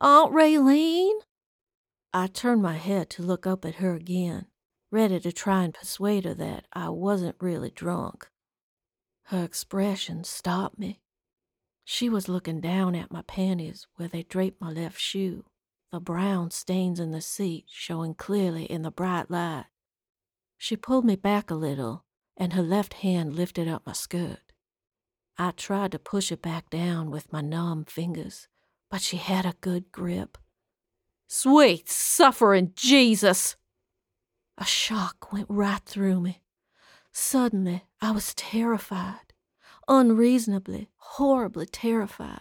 Aunt Raylene? I turned my head to look up at her again, ready to try and persuade her that I wasn't really drunk. Her expression stopped me. She was looking down at my panties where they draped my left shoe, the brown stains in the seat showing clearly in the bright light. She pulled me back a little, and her left hand lifted up my skirt. I tried to push it back down with my numb fingers, but she had a good grip. Sweet suffering Jesus! A shock went right through me. Suddenly, I was terrified, unreasonably, horribly terrified.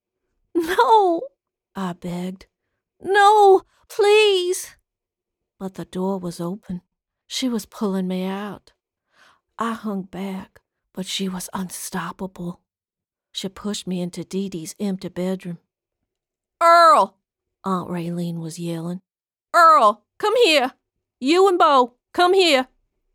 No, I begged. No, please. But the door was open. She was pulling me out. I hung back, but she was unstoppable. She pushed me into Dee Dee's empty bedroom. Earl! Aunt Raylene was yelling. Earl, come here. You and Bo, come here.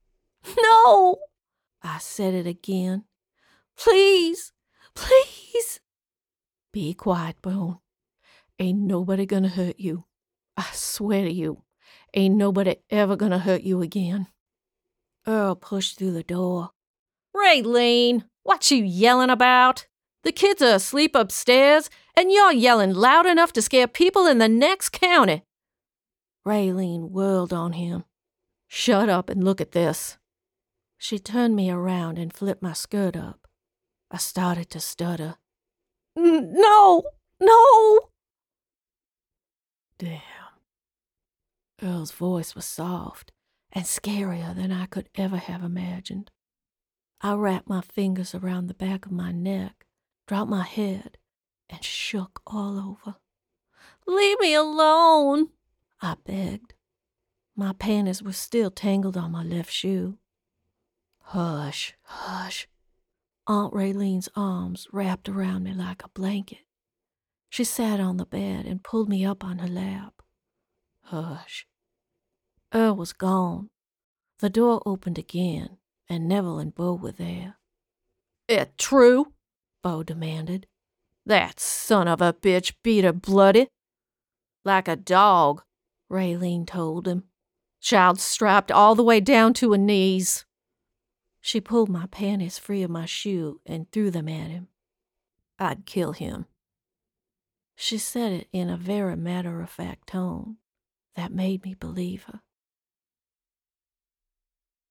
No! I said it again. Please, please. Be quiet, Bone. Ain't nobody gonna hurt you. I swear to you, ain't nobody ever gonna hurt you again. Earl pushed through the door. Raylene, what you yelling about? The kids are asleep upstairs, and you're yelling loud enough to scare people in the next county. Raylene whirled on him. Shut up and look at this. She turned me around and flipped my skirt up. I started to stutter. No! No! Damn. Earl's voice was soft and scarier than I could ever have imagined. I wrapped my fingers around the back of my neck, dropped my head, and shook all over. Leave me alone, I begged. My panties were still tangled on my left shoe. Hush, hush. Aunt Raylene's arms wrapped around me like a blanket. She sat on the bed and pulled me up on her lap. Hush. Earl was gone. The door opened again, and Neville and Bo were there. It true? Bo demanded. That son of a bitch beat her bloody. Like a dog, Raylene told him. Child strapped all the way down to her knees. She pulled my panties free of my shoe and threw them at him. I'd kill him. She said it in a very matter-of-fact tone that made me believe her.